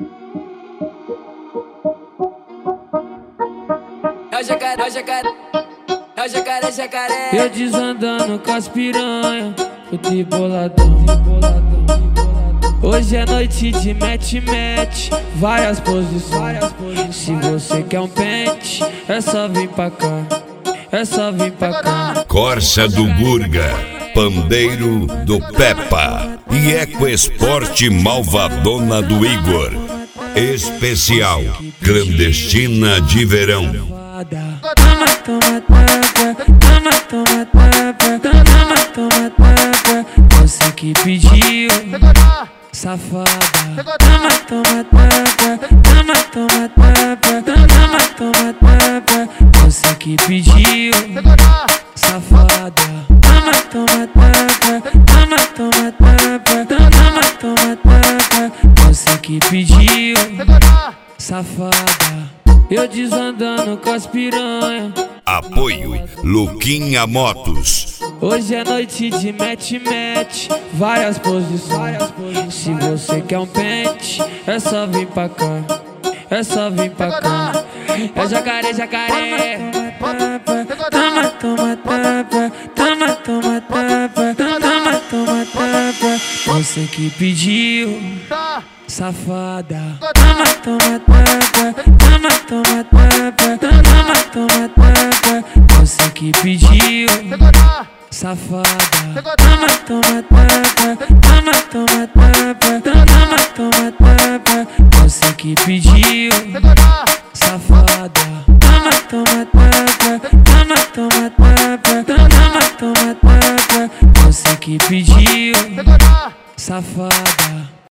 É o jacaré, é o jacaré, é o jacaré, jacaré. Eu desandando com as piranha, fui boladão. Hoje é noite de match, várias posições. Se você quer um pente, é só vir pra cá, é só vir pra cá. Corsa do Gurga, pandeiro do Peppa e Ecoesporte Malvadona do Igor. Especial Clandestina de Verão. Toma, toma, tapa, toma, toma, tapa, toma, toma, tapa. Você que pediu, safada. Toma, toma, tapa, toma, toma, tapa, toma, toma, tapa. Você que pediu, safada. Toma, toma, tapa, toma, toma, tapa, toma, toma, tapa. Você que pediu, safada. Eu desandando com as piranha. Apoio Luquinha Motos. Hoje é noite de match, várias posições. Se você quer um pente, é só vir pra cá, é só vir pra cá. É jacaré, jacaré. Toma, toma, tapa, toma, toma, tapa, toma, toma, tapa. Você que pediu, safada. Toma, toma, tapa, toma, toma, tapa, toma, toma, tapa. Você que pediu, safada. Toma, toma, tapa, toma, toma, tapa, toma, toma, tapa. Você que pediu, safada. Toma, toma, tapa, toma, toma, tapa, toma, toma, tapa. Você que pediu, safada.